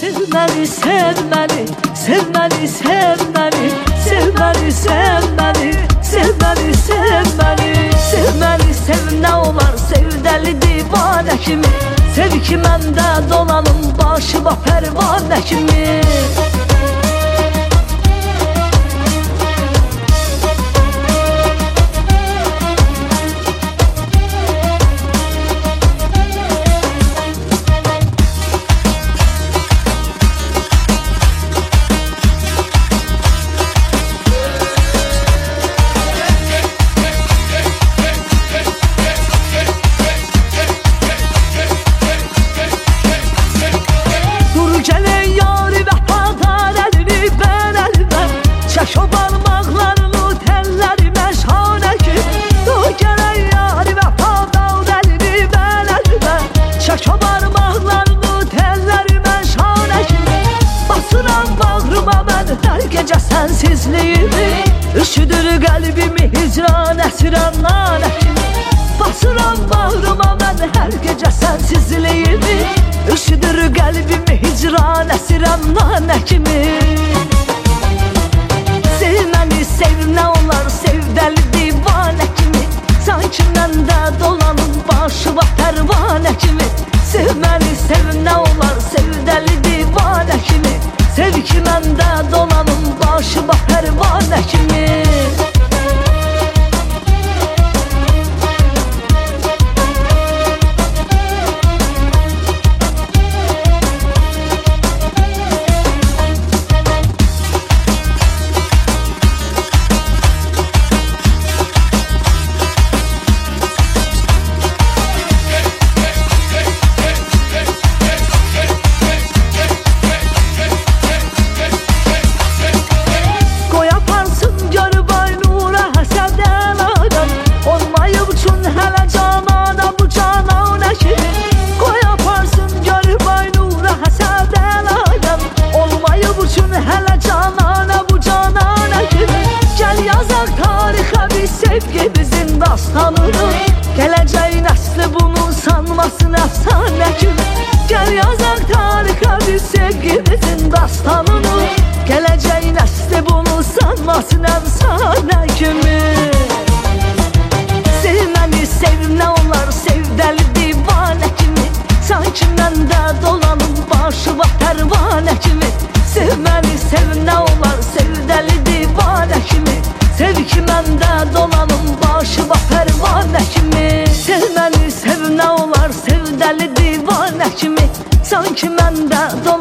Sevmeli, sevmeli, sevmeli, sevmeli, sevmeli, sevmeli, sevmeli, sevmeli, sevmeli, sev ne olar, sev deli divane kimi. Sev ki məndə dolanım başıma pərvanə kimi. Sensizliğimi, üşüdür qəlbimi hicran əsirən nanə kimi. Basıram bağrıma mən hər gecə sensizliğimi, üşüdür qəlbimi hicran əsirən nanə kimi. Sevməni, sev nə olar, sev dəli divanə kimi. Sanki məndə dolanım başıma pərvanə kimi. Sevməni, sev nə olar, sev dəli divanə kimi. Sev ki məndə dolanım başıma pərvanə kimi. Sevgimizin dastanını, gələcək nəsli bunu sanmasın əfsanə kimi. Gəl yazaq tarixə biz sevgimizin dastanını, gələcək nəsli bunu sanmasın əfsanə kimi. Sevməni, sev nə olar, sev dəli divanə kimi. Sanki məndə dolanım başıma pərvanə kimi. Sevməni, sev nə olar, sev dəli divanə kimi. Sev ki məndə dolanım başıma pərvanə kimi. Sevməni, sev nə olar, sev dəli divanə kimi. Sanki məndə dolanım